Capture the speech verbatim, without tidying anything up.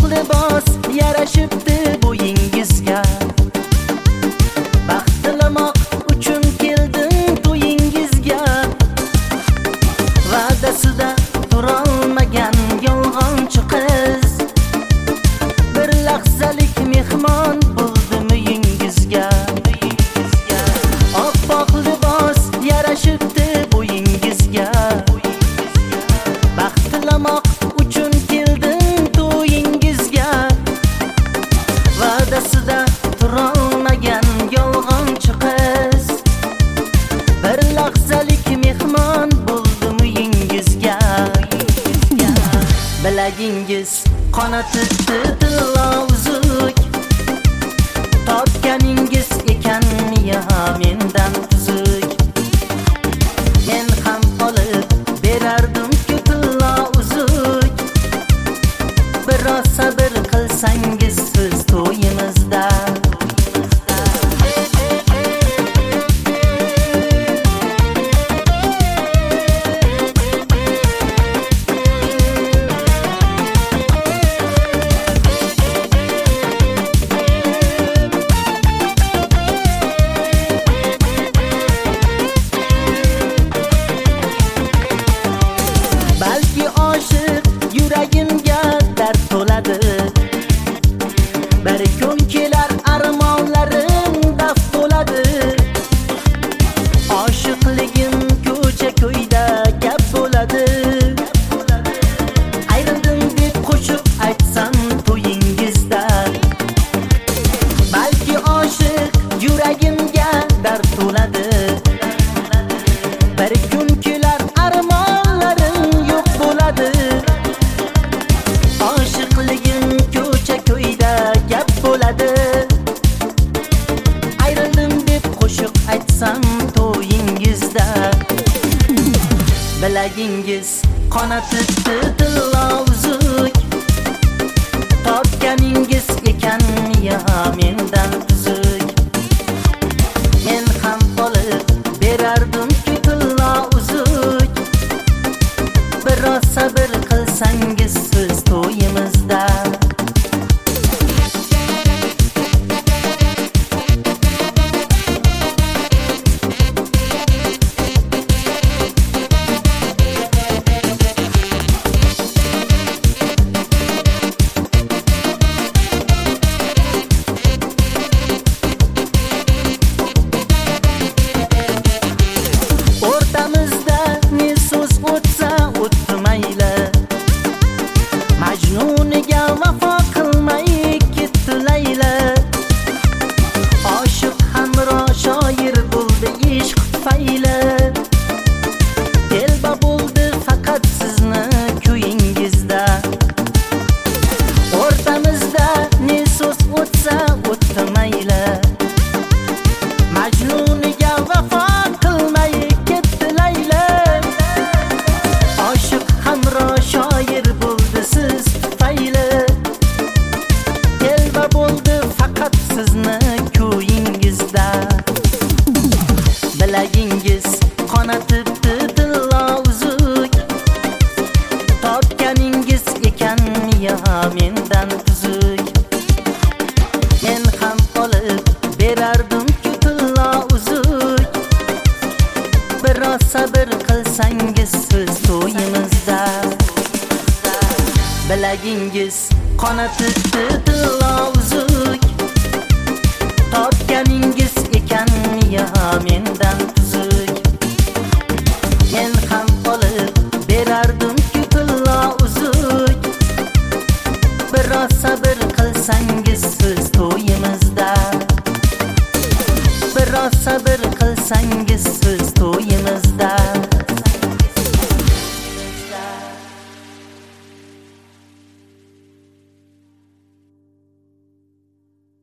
libos yarashibdi bo'yingizga. Baxt tilamoq uchun keldim to'yingizga. Va'dasida turolmagan yolg'onchi qiz, bir lahzalik mehmon bo'ldim uyingizga. Oppoq libos yarashibdi bo'yingizga. Baxt tilamoq uchun keldim to'yingizga. Va'dasida turolmagan yolg'onchi qiz, bir lahzalik mehmon bo'ldim uyingizga. Bilagingiz qonatibdi dilovuzuk, topganingiz ekan ya mendan tuzuk. Men ham olib berardim ko'tilla uzuk, biroz sabr qilsangiz siz to'yimizda. Balki oshiq yuragimga dard to'ladi, bir kun kelar armonlarim daf to'ladi. Oshiqligim ko'cha ko'yda gap bo'ladi, ayrildim deb qo'shiq aytsam to'yingizda. Balki oshiq yuragimga dard to'ladi, bir kun kelar armonlarim yo'q bo'ladi. Oshiqligim ko'cha ko'yda gap bo'ladi, ayrildim deb qo'shiq aytsam to'yingizda. Bilagingiz qonatibdi dilovuzuk, topganingiz ekan ya mendan tuzuk. Men ham olib berardim ko'tilla uzuk, biroz sabr qilsangiz siz to'yimizda. O'rtamizda ne so'z o'tsa o'tdi mayli, Majnuniga vafo qilmay ketdi Layla. Oshiq hamro shoir bo'ldi ishq tufayli, telba bo'ldi faqat sizni ko'yingizda. O'rtamizda ne so'z o'tsa o'tdi mayli, Majnuniga vafo qilmay ketdi Layla. Oshiq hamro shoir bo'ldi siz tufayli, telba bo'ldi faqat sizni ko'yingizda. Bilagingiz qonatibdi dilovuzuk, topganingiz ekan ya mendan tuzuk. Men ham olib berardim ko'tilla uzuk, biroz sabr qilsangiz siz to'yimizda. Bilagingiz qonatibdi dilovuzuk, topganingiz ekan ya mendan tuzuk. Men ham olib berardim ko'tilla uzuk, biroz sabr qilsangiz siz to'yimizda. Biroz sabr qilsangiz siz to'yimizda.